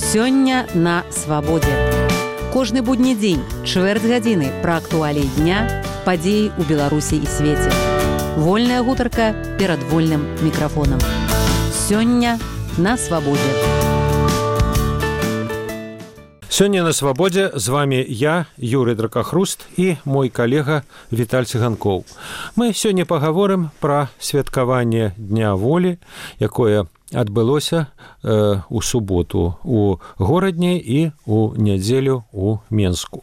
Сёння на свабодзе. Кожны будні дзень, чвэрць гадзіны пра актуаліі дня, падзеі ў Беларусі і свеце. Вольная гутарка перад вольным мікрафонам. Сёння на свабодзе. Сёння на свабодзе з вами я, Юрый Дракахруст, і мой калега Віталь Цыганкоў. Мы сёння пагаворым пра святкаванне Дня волі, якое адбылося у суботу у горадні і у нядзелю у Менску.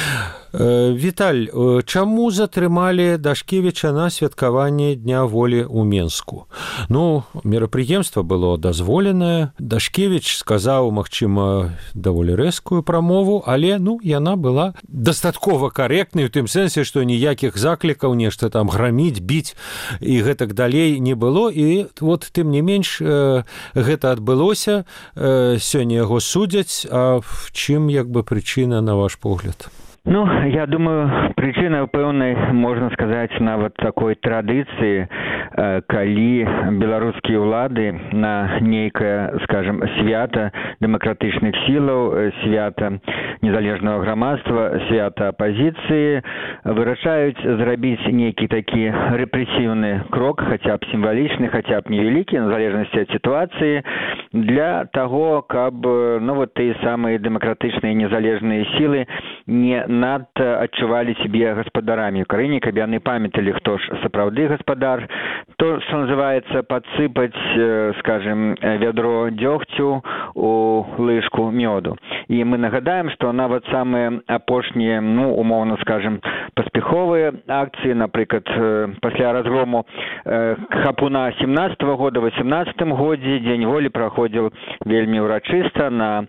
Віталь, чаму затрымалі Дашкевіча на святкаванне Дня волі ў Менску? Мерапрыемства было дазволенае. Дашкевіч сказаў, магчыма, даволі рэзкую прамову, але, яна была дастаткова карэктнай у тым сэнсе, што ніякіх заклікаў нешта там граміць, біць і гэтак далей не было. І тым не менш, гэта адбылося. Сёння яго судзяць. А в чым, прычына, на ваш погляд? Я думаю, причина пэўнай, можна сказаць, нават такой традыцыі, калі беларускія ўлады на нейкае, скажем, свята дэмакратычных сілаў, свята незалежнага грамадства, свята апазіцыі вырашаюць зрабіць нейкі такі рэпрэсіўны крок, хаця б сімвалічны, хаця б невялікі, в залежнасці ад сітуацыі, для таго, каб тыя самыя дэмакратычныя незалежныя сілы не надта адчувалі сябе гаспадарамі ў краіне, каб яны памяталі, хто ж сапраўды гаспадар, то, што называецца, падсыпаць, скажем, вядро дзёгцю у лыжку мёду. І мы нагадаем, што нават самыя апошнія, умоўна, скажем, паспяховыя акцыі, напрыклад, пасля разгрому Хапуна 17-го года, 18-м годзе Дзень волі праходзіў вельмі ўрачыста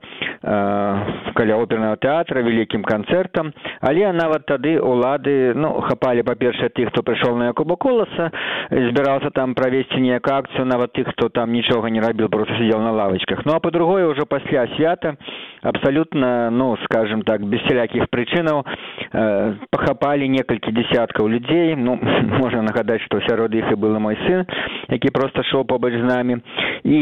каля опернага тэатра, вялікім канцэртам, але нават тады ўлады хапалі, па-першае, тых, хто прыйшоў на Якуба Коласа, збіраўся там правесці нейкую акцыю, нават тых, хто там нічога не рабіў, проста сидзеў на лавачках. А па-другое, ўжо пасля свята абсалютна, скажем так, без всялякіх прычынаў пахапалі некалькі дзесяткаў людзей. Можна нагадаць, што сярод іх і был мой сын, які проста шоў побач з намі, і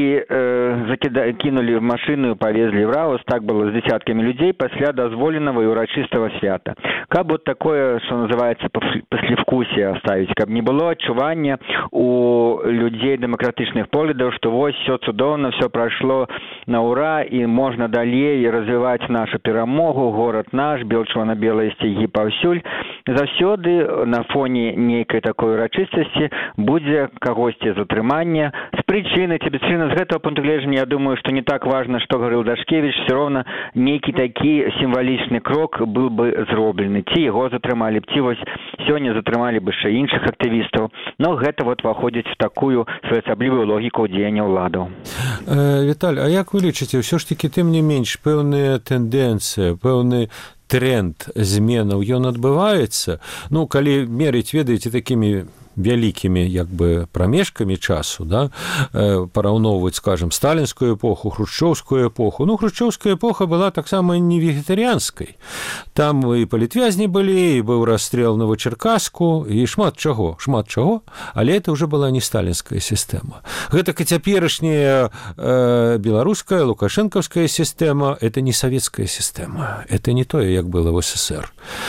кинули в машину і павезлі в Раус. Так было з дзесяткамі людзей пасля дазволенага і ўрачыстага свята. Каб такое, што называецца, паслевкусие оставить, каб не было адчування у людзей дэмакратычных поглядаў, што вось все цудоўна, все прайшло на ура, і можна далей развіваць нашу перамогу, горад наш, чырвона-белыя сцягі паўсюль. Заўсёды на фоне нейкай такой урачыстасці будзе кагосьці затрымання з прычыны ці без прычыны. З гэтага пункту гледжання, я думаю, што не так важна, што говорил Дашкевич, все равно нейкі такі сімвалічны крок был бы зроблены. Ці яго затрымалі б, ці вось сёння затрымалі бы яшчэ іншых актывістаў. Но гэта выходзіць в такую своеасаблівую логіку дзеяння ўладаў. Віталь, а як вы лічыце, ўсё ж такі тым не менш пэўная тэндэнцыя, пэўны тренд зменаў, ён адбываецца? Калі мерыць, ведаеце, такімі вялікімі прамежкамі часу, параўноўваць, скажем, сталінскую эпоху, хрушчоўскую эпоху. Хрушчоўская эпоха была таксама не вегетарыянскай. Там і палітвязні былі, і быў расстрэл Новачэркасску, і шмат чаго, але это ўжо была не сталінская сістэма. Гэта цяперашняя беларуская, лукашэнкаўская сістэма, это не савецкая сістэма. Это не тое, як было в СССР.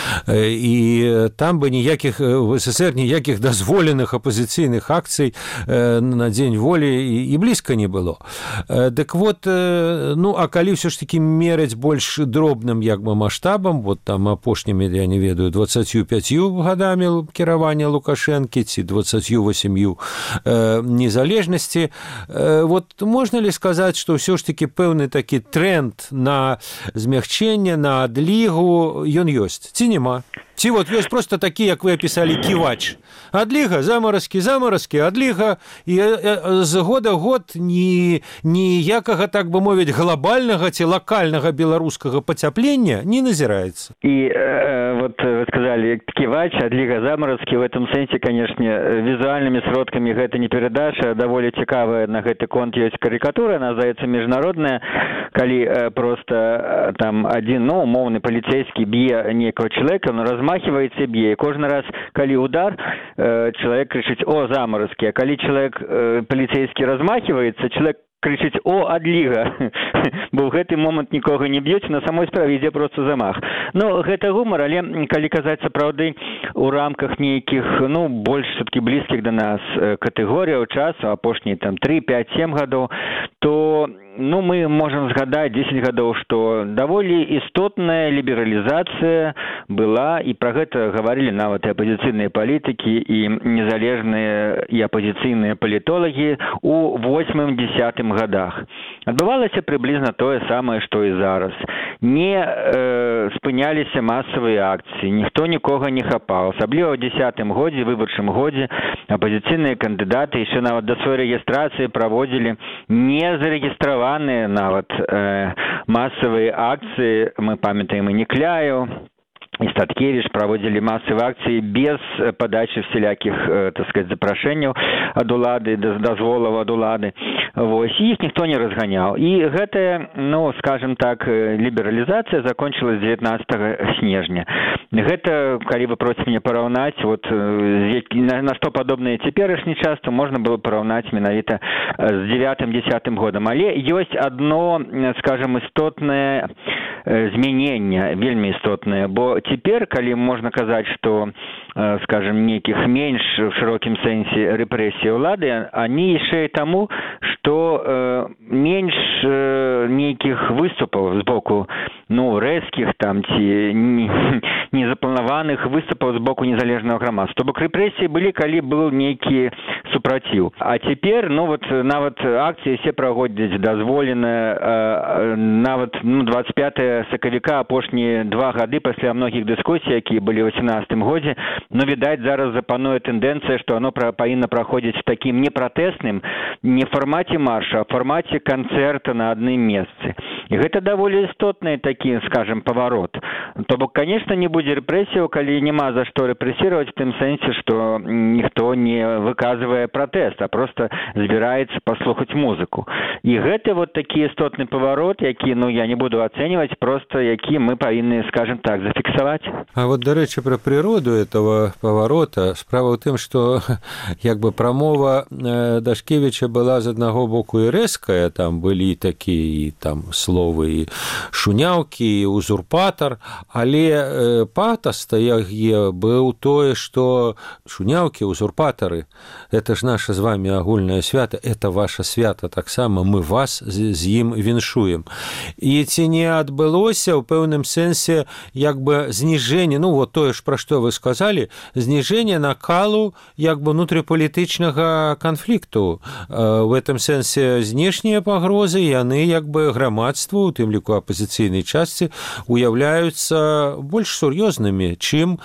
І там бы в СССР ніякіх дазволеных апозіцыйных акцый на Дзень волі і блізка не было. Дык а калі ўсё ж такі мераць больш дробным маштабам, там апошнімі, я не ведаю, 25 гадамі кіравання Лукашэнкі ці 28 незалежнасці, можна ли сказаць, што ўсё ж такі пэўны такі тренд на змягчэнне, на адлігу ён ёсць, ці няма? Ці ёсць проста такі, як вы апісалі, ківач. Адліга, замаразкі, адліга, і з года год ніякага, так бы мовіць, глобальнага ці лакальнага беларускага пацяплення не назіраецца. І вы сказали, ківач, адліга, замаразкі, в этом сэнсе, конечно, візуальнымі сродкамі гэта не перадача, даволі цікавая на гэты конт ёсць карикатура, называется міжнародная, калі просто там один, умоўны паліцейскі б'е некого чалавека, размахивается и бьет. Кожный раз, коли удар, человек кричит: «О, заморозки!» А коли человек полицейский размахивается, человек крычыць «О, адліга!» Бо ў гэты момант нікога не б'юць, на самой справе ідзе проста замах. Ну, гэта гумар, але калі казаць сапраўды у рамках нейкіх, ну, больш все-таки блізкіх да нас катэгорыяў часу, апошнія там 3, 5, 7 гадоў, то ну, мы можам згадаць 10 гадоў, што даволі істотная лібералізацыя была, і пра гэта гаварылі нават і апазіцыйныя палітыкі, і незалежныя і апазіцыйныя палітолагі у 8-10 годах. Адбывалася прыблізна тое самае, што і зараз. Не спыняліся масавыя акцыі, ніхто нікога не хапаў. Асабліва ў 10-м годзе, выбарчым годзе, апазіцыйныя кандыдаты яшчэ нават да сваёй рэгістрацыі праводзілі незарэгістраваныя нават масавыя акцыі. Мы памятаем і Некляеў, і Статкевіч праводзілі масавыя акцыі без падачы всялякіх, так сказать, запрашэнняў ад улады, дазволаў ад улады. Вось, іх ніхто не разганяў. І гэтая, ну, скажем так, лібералізацыя закончылась 19 снежня. Гэта, калі вы просіце мне параўнаць, вот, на што падобнае цяперашні час, то можна было параўнаць менавіта з 9-10 годам. Але ёсць адно, скажем, істотнае змяненне, вельмі істотнае, бо цяпер, калі можна казаць, што, скажем, нейкіх менш в шырокім сэнсе рэпрэсій улады, они яшчэ і таму, што менш нейкіх выступаў з боку, ну, рэзкіх там ці незапланаваных выступаў з боку незалежнага грамадства. То бок рэпрэсіі былі, калі был нейкі супраціў. А цяпер, ну, вот нават акцыі все праводзяць дазволена, нават, ну, 25 сакавіка, апошнія 2 гады пасля многіх дыскусій, якія былі ў 18 годзе, ну, відаць, зараз запануе тэндэнцыя, што оно павінна праходзіць в такім не пратэсным, не фармаце марша, а фармаце канцэрта на адным месцы. І гэта даволі істотны такі, скажем, паварот. То бок, конечно, не будзе рэпрэсіяў, калі няма за што рэпрэсіраваць, в тым сэнсе, што ніхто не выказвае пратэст, а просто збіраецца паслухаць музыку. І гэта вот такі істотны паварот, які, ну, я не буду ацэньваць, просто які мы павінны, скажем так, зафіксаваць. А вот, дарэчы, пра прыроду этого паварота. Справа ў тым, што як бы прамова Дашкевіча была з аднаго боку і рэзкая, там былі такія там словы і шуняўкі, і узурпатар, але патас яе быў тое, што шуняўкі, узурпатары, это ж наша з вами агульнае свята, это ваша свята таксама, мы вас з ім віншуем. І ці не адбылося ў пэўным сэнсе як бы зніжэнне, ну вот тое ж, пра што вы сказалі, зніжэнне накалу як бы внутрыпалітычнага канфлікту. В этом сэнсе знешнія пагрозы, яны як бы грамадству, у тым ліку апазіцыйнай частцы, уяўляюцца больш сур'ёзнымі, чым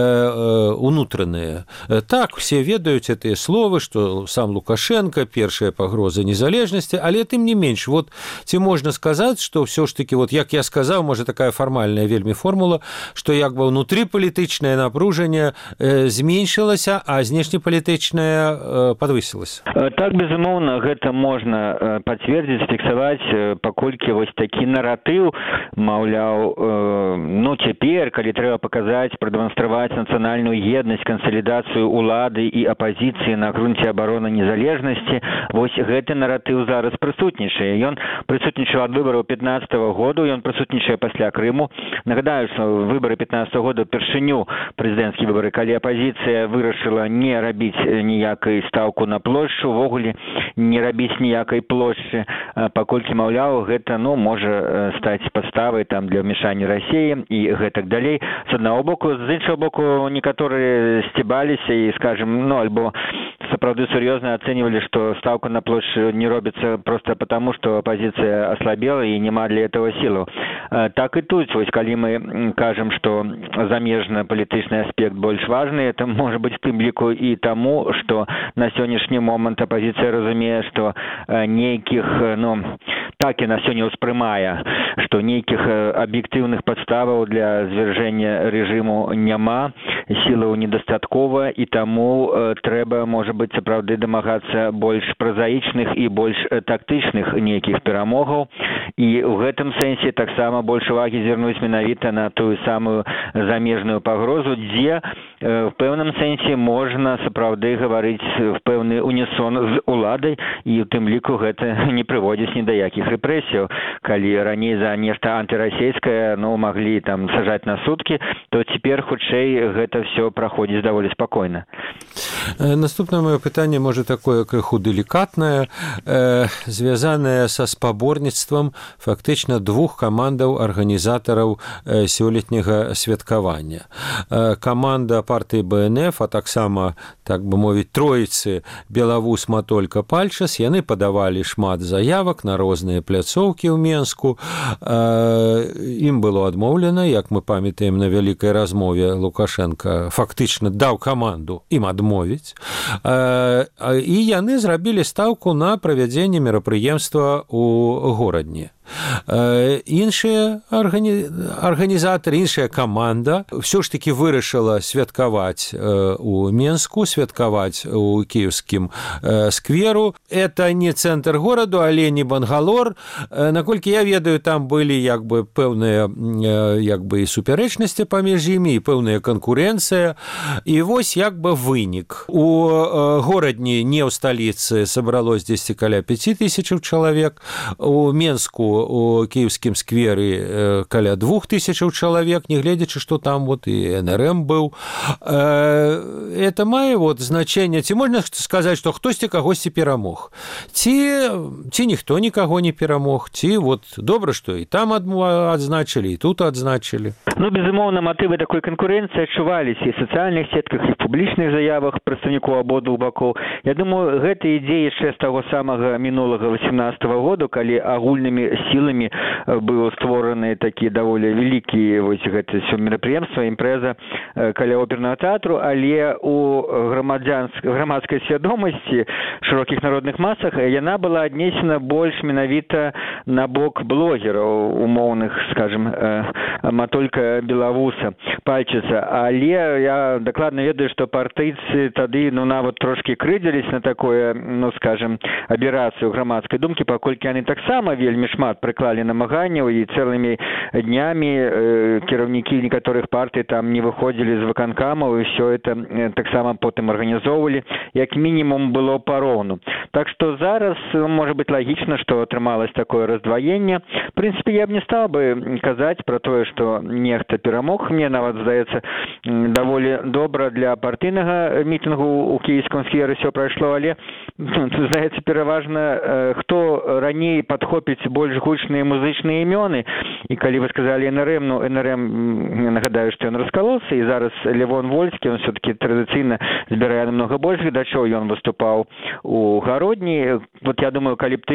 унутраныя. Так, все ведаюць гэтыя словы, што сам Лукашенко, першая пагроза незалежнасці, але тым не менш, вот ці можна сказаць, што ўсё ж таки, вот як я сказаў, можа такая фармальная вельмі формула, што як бы внутрыпалітычнае напружанне зменшылася, а знешнепалітычнае падвысілася. Так, безумоўна, гэта можна пацвердзіць, фіксаваць, паколькі вось такі наратыў, маўляў, ну цяпер, калі трэба паказаць, прадэманстраваць нацыянальную еднасць, кансалідацыю улады і апазіцыі на грунце абароны незалежнасці, вось гэты наратыў зараз прысутнічае. Ён прысутнічаў ад выбараў 15-го году, ён прысутнічае пасля Крыму. Нагадаю, што выбары 15-го года упершыню прэзідэнцкія выбары, калі апазіцыя вырашыла не рабіць ніякай стаўку на плошчу, увогуле не рабіць ніякай плошчы, паколькі, маўляў, гэта, ну, можа стаць падставай там для ўмешання Расіі і гэтак далей. З аднаго боку, з іншага боку, некаторыя сцебаліся і, скажем, ну, альбо сапраўды сур'ёзна ацэньвалі, што стаўка на плошчы не робіцца просто потому, што апазіцыя аслабела і няма для этого сілаў. Так і тут, вось, калі мы кажам, што замежна-палітычны аспект больш важны, это можа быць в тым ліку і таму, што на сённяшні момант апазіцыя разумее, што нейкіх, ну, так і на сёння ўспрымае, што нейкіх аб'ектыўных падставаў для звяржэння рэжыму няма, сілаў недастаткова, і таму трэба, можа быць, быць, сапраўды дамагацца больш празаічных і больш тактычных нейкіх перамогаў. І ў гэтым сэнсе таксама больш увагі звярнуць менавіта на тую самую замежную пагрозу, дзе в пэўным сэнсе можна сапраўды гаварыць в пэўны унісон з уладай, і ў тым ліку гэта не прыводзіць ні да якіх рэпрэсіяў. Калі раней за нешта антырасійскае маглі там сажаць на суткі, то цяпер хутчэй гэта все праходзіць даволі спакойна. Наступнае маё пытанне можа такое крыху делікатнае, звязанае са спаборніцтвам фактычна двух камандаў арганізатараў сёлетняга святкавання. Каманда партыі БНФ, а таксама, так бы мовіць, троіцы Белавус, Матолька, Пальчас, яны падавалі шмат заявак на розныя пляцоўкі ў Менску. Ім было адмоўлена, як мы памятаем, на вялікай размове Лукашенко фактычна даў каманду ім адмовіць. І яны зрабілі стаўку на правядзенне мерапрыемства ў горадні. Іншыя арганізатары, іншая каманда ўсё ж такі вырашыла святкаваць у Менску, святкаваць у кіеўскім скверу. Это не цэнтр гораду, але не Бангалор. Наколькі я ведаю, там былі пэўныя і супярэчнасці паміж імі, і пэўная канкурэнцыя. І вось вынік. У горадні, не ў сталіцы, сабралось дзесьці каля 5000 чалавек, у Менску у кіеўскім скверы каля 2000 чалавек, нягледзячы, што там і НРМ быў. Это мае значэнне. Ці можна сказаць, што хтосьці кагосьці перамог? Ці ніхто нікаго не перамог? Ці добра, што і там адзначылі, і тут адзначылі? Безумоўна, матывы такой канкурэнцыі адчуваліся і в сацыяльных сетках, і в публічных заявах прадстаўнікоў абодвух бакоў. Я думаю, гэта ідзе яшчэ з таго самага мінулага 18-го году, калі агульнымі сіламі быў створаны такі даволі вялікі гэта ўсё мерапрыемства, імпрэза каля опернага тэатру, але у грамадскай свядомасці, шырокіх народных масах яна была аднесена больш менавіта на бок блогераў, умоўных, скажем, Матолька, Белавуса, Пальчаса. Але я дакладна ведаю, што партыйцы тады нават трошкі крыдзіліся на такое, скажем, аберацыю грамадскай думкі, паколькі яны таксама вельмі шмат прыклалі намаганняў, і цэлымі днямі кіраўнікі некаторых партый там не выходзілі з выканкамаў, і ўсё это таксама потым арганізоўвалі, як мінімум было пароўну. Так што зараз, можа быць, лагічна, што атрымалось такое раздваенне. В прынцыпе, я б не стаў бы казаць пра тое, што нехта перамог. Мне нават здаецца, даволі добра для партыйнага мітынгу ў кіеўскім скверы ўсё прайшло, але здаецца пераважна, хто раней падхопіць больш гучныя музычныя імёны. І калі вы сказалі НРМ, НРМ, нагадаю, што ён раскалоўся, і зараз Левон Вольскі, он все-таки традыцыйна збірае намного больш гледачоў, ён выступаў у гародні. Я думаю, калі б ты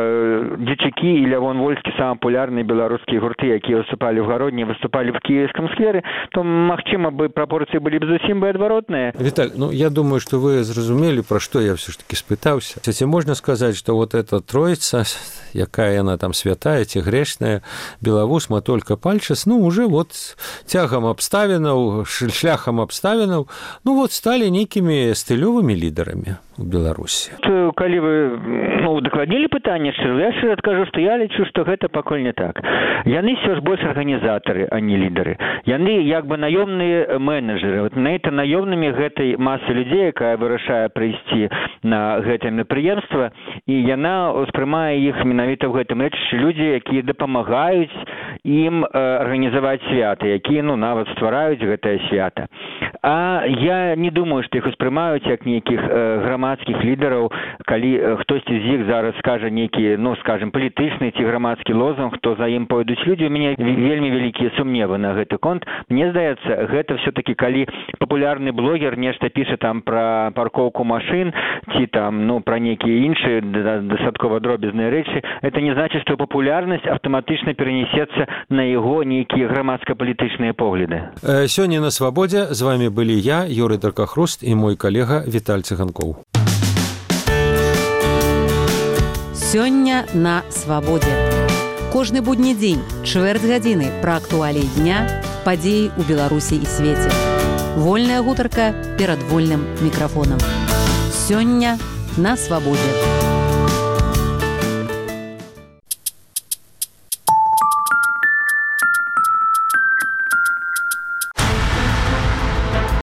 Дзічакі і Левон Вольскі, самыя папулярныя беларускія гурты, якія выступалі ў гародні, выступалі в кіеўскім скверы, то, магчыма, бы прапорцыі былі б зусім адваротныя. Віталь, я думаю, што вы зразумелі, пра што я все ж таки спытаўся. Ці можна сказаць, што эта троіца, якая яна там святая ці грэшная, Белавус, Матолька, Пальчас, уже цягам абставінаў, шляхам абставінаў, сталі нейкімі стылёвымі лідарамі у Беларусі. Калі вы удакладнілі пытанне, я шчыра адкажу, што я лічу, што гэта пакуль не так. Яны ўсё ж больш арганізатары, а не лідары. Яны наёмныя менеджеры. Это наёмнымі гэтай масы людзей, якая вырашае прыйсці на гэтае мерапрыемства, і яна ўспрымае іх менавіта ў гэтым рэчышчы, людзі, якія дапамагаюць ім арганізаваць свята, якія нават ствараюць гэтае свята. А я не думаю, што іх успрымаюць як нейкіх грамадскіх лідараў, калі хтосьці з іх зараз скажа нейкі, скажем, палітычны ці грамадскі лозунг, то за ім пойдуць людзі. У мяне вельмі вялікія сумневы на гэты конт. Мне здаецца, гэта все-таки, калі папулярны блогер нешта піша там пра паркоўку машын ці там, пра нейкія іншыя дастаткова дробязныя рэчы, это не значыць, што папулярнасць аўтаматычна перанесецца на яго нейкія грамадска-палітычныя погляды. Сёння на Свабодзе з вами былі я, Юрый Даркахруст, і мой калега Віталь Цыганкоў. Сёння на Свабодзе. Кожны будні дзень, чвэрць гадзіны пра актуаліі дня, падзеі ў Беларусі і свеце. Вольная гутарка перад вольным мікрафонам. Сёння на свабодзе.